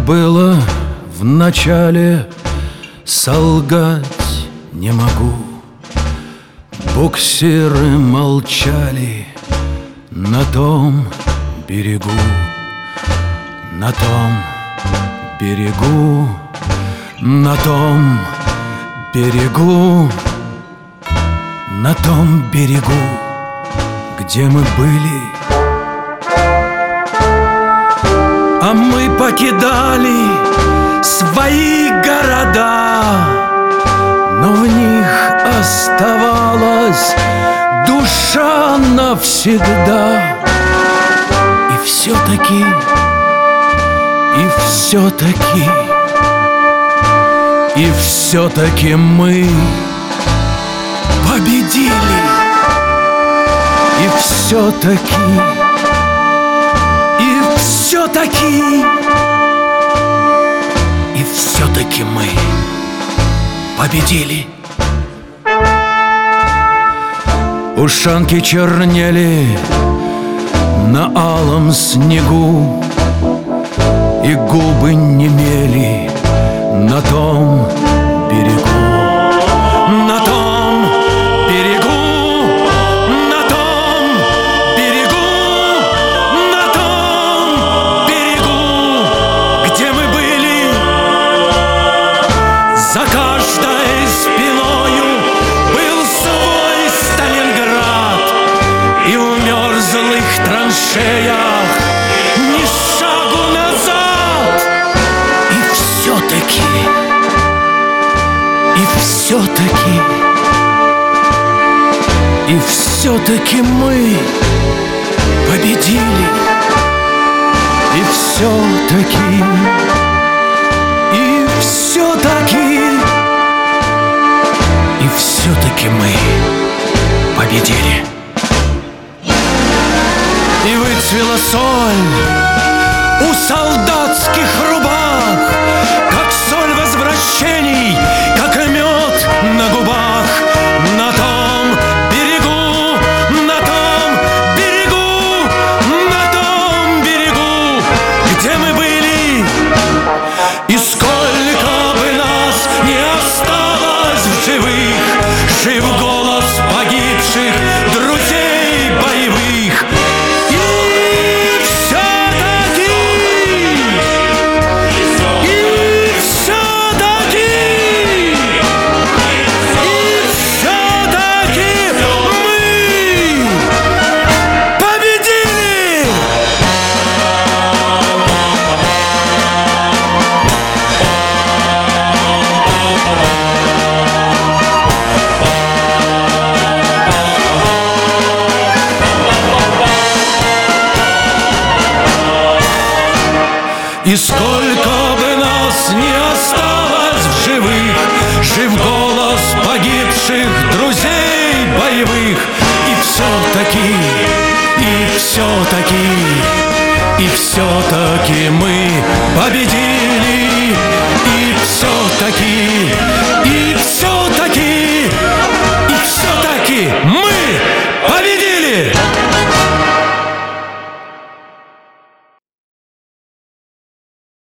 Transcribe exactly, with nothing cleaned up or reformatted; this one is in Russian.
было в начале, солгать не могу. Буксиры молчали на том берегу, на том берегу, на том берегу, на том берегу, где мы были. А мы покидали свои города, но в них оставалась душа навсегда. И все-таки, и все-таки, и все-таки мы победили. И все-таки, и все-таки, и все-таки мы победили. Ушанки чернели на алом снегу, и губы немели на том берегу, на том берегу, на том берегу, на том берегу, где мы были. За каждой спиною был свой Сталинград, и в мерзлых траншеях ни шагу назад. И все-таки, и все-таки, и все-таки мы победили. И все-таки, и все-таки, и все-таки мы победили. И выцвела соль у солдатских рубах, как соль возвращений, как и мед на губах. На том берегу, на том берегу, на том берегу, где мы были. И сколько бы нас не осталось в живых, жив голос погибших друзей боевых. И сколько бы нас не осталось в живых, жив голос погибших друзей боевых. И все-таки, и все-таки, и все-таки мы победили.